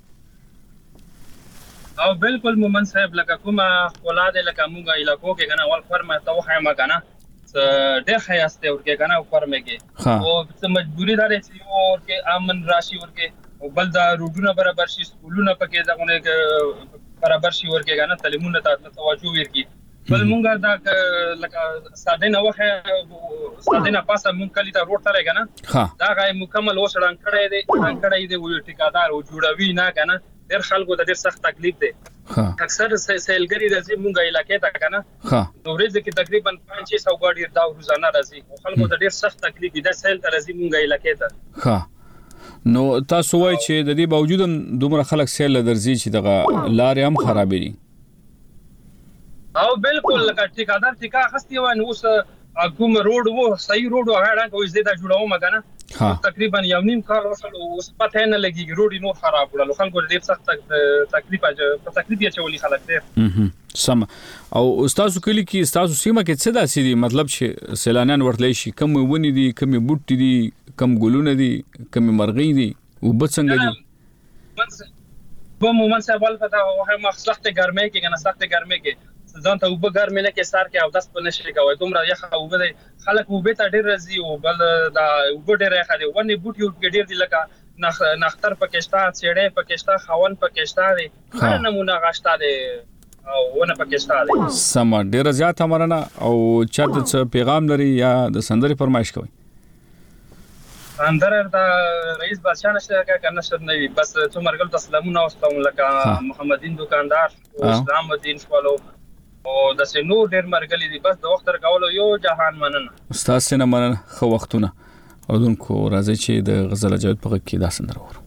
او بالکل مومن صاحب لکه کومه اولاد لکه موږ علاقو کې کنه اول فرمه توخه ما کنه ډېر خیاسته ورکه کنه فرمه کې او څه مجبوری ده چې ورکه امن راشي ورکه او بل دا روډونه برابر شي سکولونه پکې دغه برابر شي ورکه کنه تعلیمونه ته توجه ورکي بل موږ دا لکه ساده نه وخه ساده نه پاسه موږ کلی ته روډ تلای کنه دا غي مکمل وسړان کړی دی کړی دی وی ټیکادار او جوړوي نه کنه ډېر خلکو د ډېر سخت تکلیف دی اکثر سیلګری راځي مونږه علاقې ته کنه نو ورځ کې تقریبا پانچ سو غاډي دا روزانه راځي خلکو د ډېر سخت تکلیف دی سیل ته راځي مونږه علاقې ته ها نو تاسو وای چې د دې باوجود دومره خلک سیل درځي چې دغه لارې هم خرابې دي او بالکل لکه ټیکادار ټیکا خستي و نو اوس کوم روډ وو صحیح روډ هغه کوم زیاده جوړو مګنه تقریبا یو نیم کال وسلو اوس پته نه لګي روډ نو خراب وړل خلکو ډېر سخت تکلیف په تکلیف یې چولي خلک ډېر سم او استاد کلی کې استاد سیمه کې څه داسې دي مطلب چې سیلانیان ورتلې شي کم ونی دي کم بوټي دي کم ګلونه دي کم مرغۍ دي او بل څنګه دي په مومن صاحب البته هغه مخصص ګرمه کې کنه سخت ګرمه کې ځان ته وب ګرمه نه کې سار کې او داس په نشي کوي دومره یخ او بده خلک وب ته ډېر راځي او بل دا وب ډېر راځي ونی بوټي ډېر دي لکه نختر پاکستان سیړې پاکستان خاون پاکستان دي هر نمونه غاشتا دي او ونه پاکستان دي سم ډېر زیات امرنه او چاته څه پیغام لري یا د سندري فرمایش کوي اندر دا رئیس بادشاہ نشه کنه شر نه بس څو مرګل تسلیمونه واستوم لکه محمدین دکاندار او اسلام الدین شوالو او د سينو ډېر مرګلي دي بس د وخت تر کولو یو جهان مننه استاد سينه مننه خو وختونه اودونکو راځي چې د غزل جواد په کې دا سندره ورو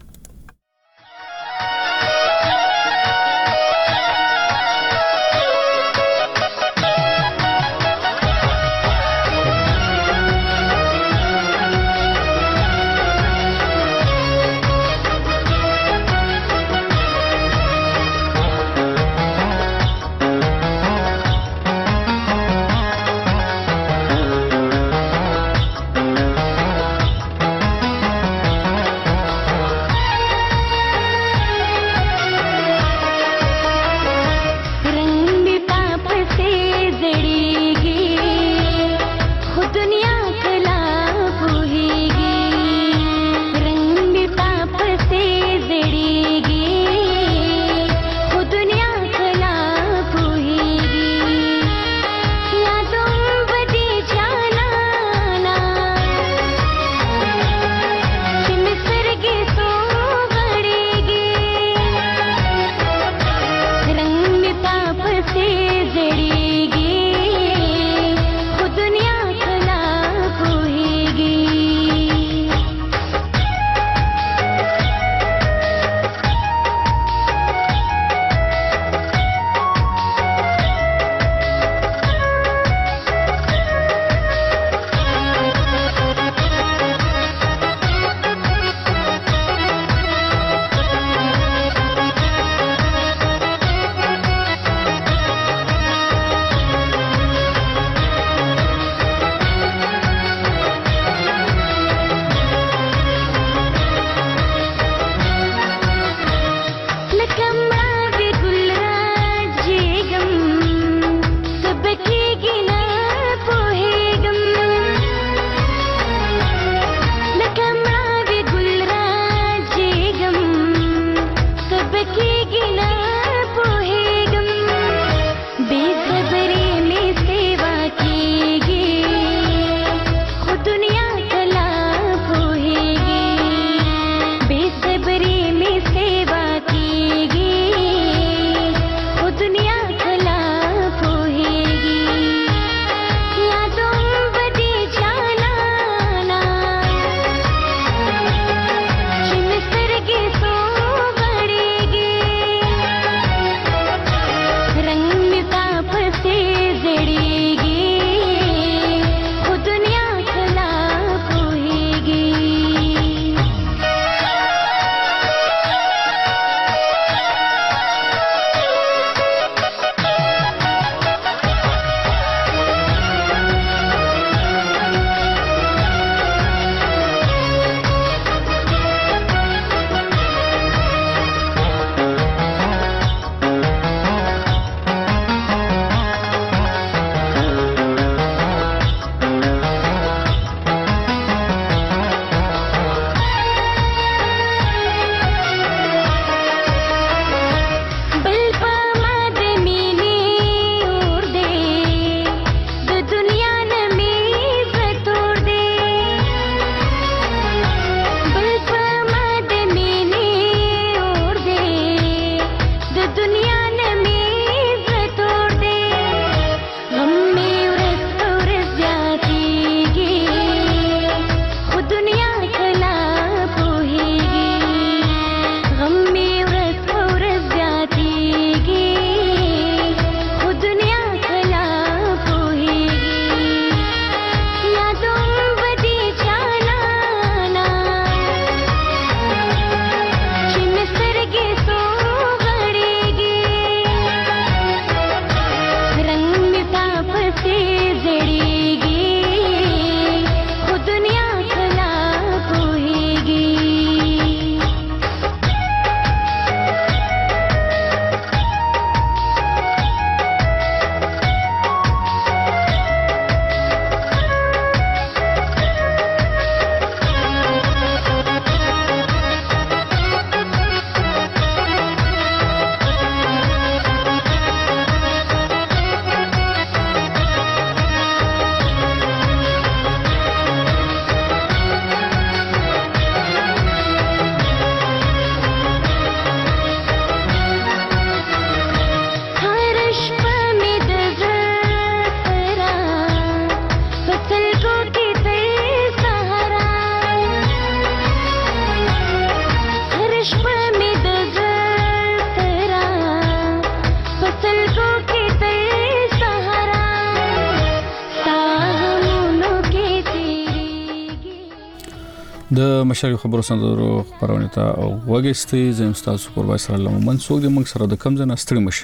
د مشال خبرو سندرو خبرونه ته وګستې زم تاسو پروفیسور الله مومن څوک د موږ سره د کم ځنه ستړي مشي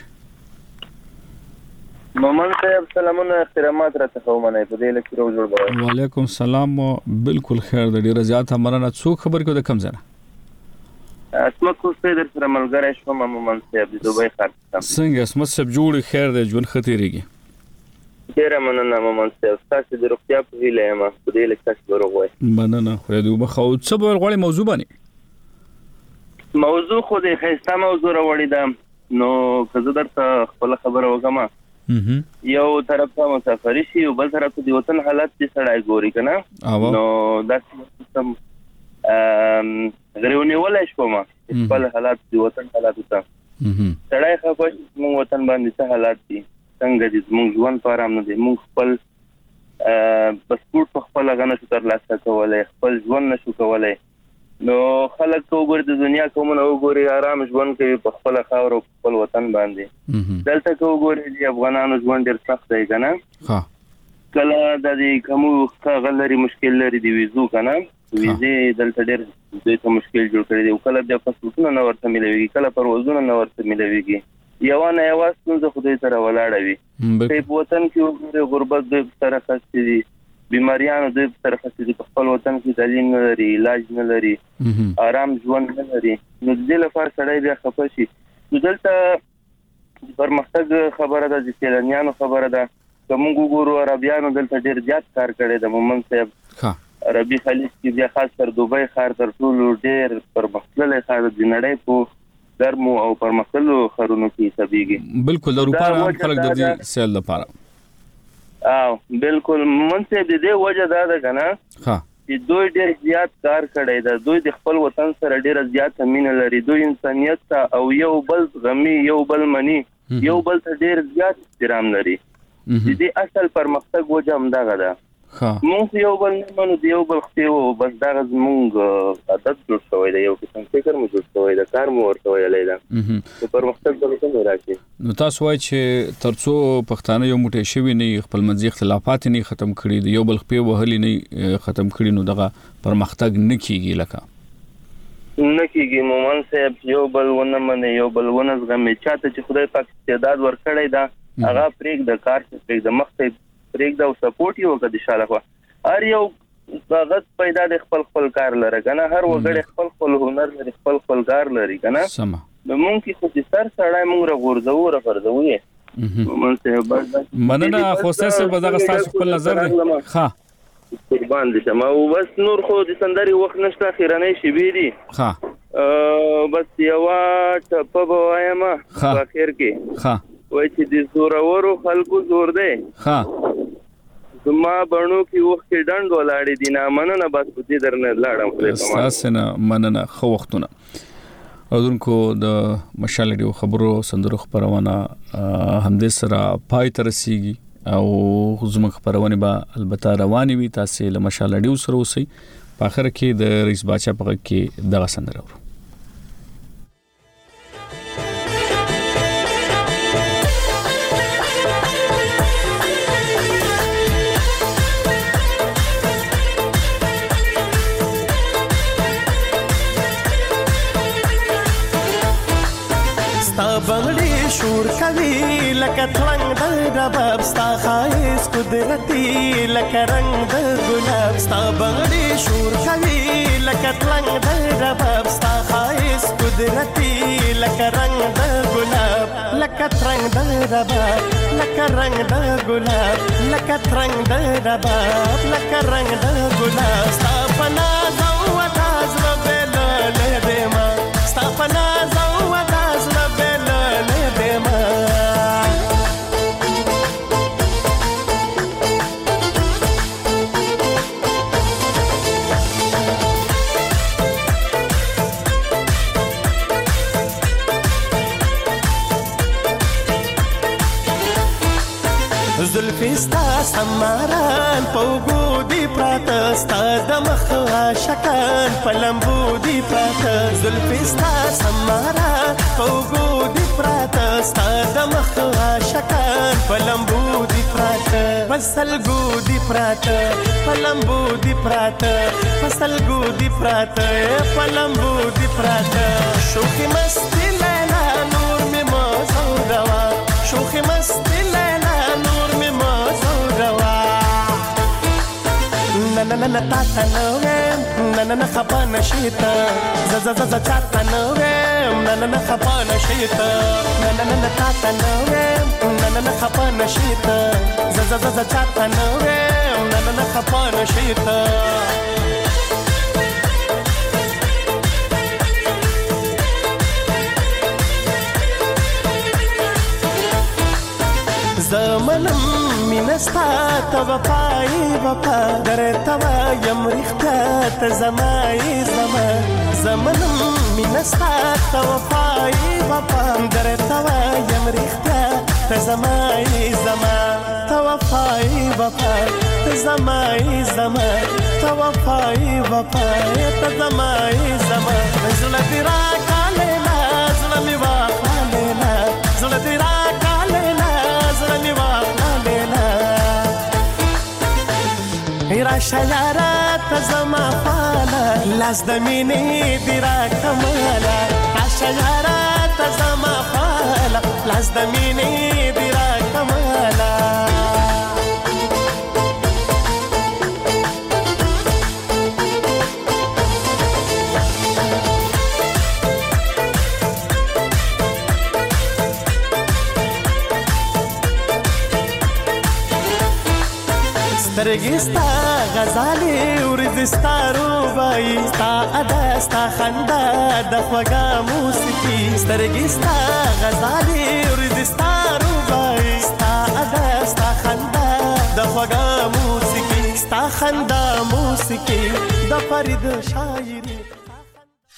مومن صاحب سلامونه احترامات را ته ومنه په دې لکه روز جوړ بوي وعلیکم السلام بالکل خیر د ډیره زیاته مرنه څوک خبر کو د کم ځنه اسمه کو څه در سره ملګری شوم مومن صاحب د دوبۍ ښار څنګه اسمه صاحب جوړ خیر د ژوند خطرېږي ډیره مننه مومن صاحب تاسو د روغتیا په هیله یم په دې لکه تاسو ورغوي مننه خو دې وبخو څه به غوړې موضوع باندې موضوع خو دې خسته موضوع راوړی ده نو که زه درته خپل خبره وکم یو طرف ته مسافر شي او بل طرف ته د وطن حالت چې سړی ګوري کنه نو دا سم ام غریونی ولای شو ما خپل حالت د وطن حالت ته سړی خو موږ وطن باندې څه حالات دي څنګه دې موږ ژوند په آرام نه دي موږ خپل پاسپورت په خپل غنه تر لاسه کولای خپل ژوند نشو کولای نو خلک وګوري د دنیا کومه وګوري آرام ژوند کوي په خپل خاور او خپل وطن باندې دلته وګوري د افغانانو ژوند ډېر سخت دی کنه ها کله د دې کومو غلري مشکل لري دی ویزو کنه ویزه دلته ډېر د مشکل جوړ کړی دی کله د پاسپورتونو نه ورته ملويږي کله پروازونو نه ورته ملويږي یو نه یو څنګه خدای سره ولاړ وي په وطن کې وګوري غربت د سره خاص دي بیماریانو د سره خاص دي په خپل وطن کې تعلیم نه لري علاج نه لري آرام ژوند نه لري نو د دې لپاره سړی بیا خفه شي نو دلته پرمختګ خبره ده چې سیلانیانو خبره ده کوم ګورو عربیانو دلته ډیر زیات کار کړی د مومن صاحب عربي خلیج کې بیا خاص تر دوبۍ ښار تر ټولو ډیر پرمختللی ښار د نړۍ په درمو او پرمختللو خرونو کې حسابيږي بالکل د اروپا هم خلک د دې سیل لپاره او بالکل منځ دې دې وجه دا ده کنه ها چې دوی ډېر زیات کار کړی دا دوی د خپل وطن سره ډېر زیات مینه لري دوی انسانيت او یو بل غمي یو بل منی یو بل ته ډېر زیات احترام لري دې اصل پرمختګ وجه هم دا ده ها مونږ یو بل نه منو یو بل خو بس دا زمونږ عادت جوړ شوی دی یو قسم فکر مو جوړ شوی دی کار مو ورته ویلای دا په پرمختګ به څنګه راشي نو تاسو وایئ چې ترڅو پښتانه یو موټی شوی نه خپل منځي اختلافات نه ختم کړي دی یو بل خپل وهلي نه ختم کړي نو دغه پرمختګ نه کیږي لکه نه کیږي مومن صاحب یو بل ونه منه یو بل ونه زغمي چاته چې خدای پاک استعداد ورکړی دا هغه پریک د کار پریک د مخ پریک دا سپورټ یو کدي شاله خو هر یو غت پیدا د خپل خپل کار لره کنه هر وګړي خپل خپل هنر لري خپل خپل کار لري کنه سم نو مونږ کې خو د سر سړای مونږ راغورځو را فرضوي مونږ ته بس مننه خو تاسو به دغه تاسو خپل نظر ښه قربان دي ما او بس نور خو د سندري وخت نشته خیرانه شي بي دي ښه بس یو ټپ وایم په اخر کې ښه وای چې د زورورو خلکو زور دی ښه زما بڼو کې وخت ډنډ ولاړې دي نه مننه بس دې درنه لاړم تاسو نه مننه خو وختونه اذنکو د مشال ډیو خبرو سندرو خبرونه همدې سره پای تر رسیږي او زموږ خبرونه به البته رواني وي تاسو له مشال ډیو سره اوسئ په اخر کې د رئیس بادشاہ په کې دغه سندره ورو بنگړي شور کوي لکه څنګه د رباب ستا خایس قدرتي لکه رنگ د ګلاب ستا بنگړي شور کوي لکه څنګه د رباب ستا خایس قدرتي لکه رنگ د ګلاب لکه څنګه د رباب لکه رنگ د ګلاب لکه څنګه د رباب لکه رنگ د ګلاب ستا پنا زو وتاز ربل له دما ستا پنا زو وتاز زلفستا سماران پوغو دی پراته ستا د مخ عاشقان پلمبو دی پراته زلفستا سماران پوغو دی پراته ستا د مخ عاشقان پلمبو دی پراته پسل ګودي پراته پلمبو دی پراته پسل ګودي پراته پلمبو دی پراته شوخي مستی لیلا نور می موزو روا شوخي مستی لیلا نور می موزو روا na na na na ta ta no em na na na khapa na shita za za za za cha ta no em na na na khapa na shita na na na na ta ta no em na na na khapa na shita za za za za cha ta no em na na na khapa na shita زمنم مینستا تا وفای وفا درتا یم رښتا ته زمای زما زمنم مینستا تا وفای وفا درتا یم رښتا ته زمای زما تا وفای وفا ته زمای زما تا وفای وفا ته زمای زما زړه دې راکاله زړه می واخاله زړه دې راشه یارا ته زما فاله لاس د مینې دې راکماله راشه یارا ته زما فاله لاس د مینې دې راکماله سترګې ستا غزالې ورځې ستا روبایي ستا ادا ستا خندا د خوږه موسیقي سترګې ستا غزالې ورځې ستا روبایي ستا ادا ستا خندا د خوږه موسیقي ستا خندا موسیقي د فرید شاعري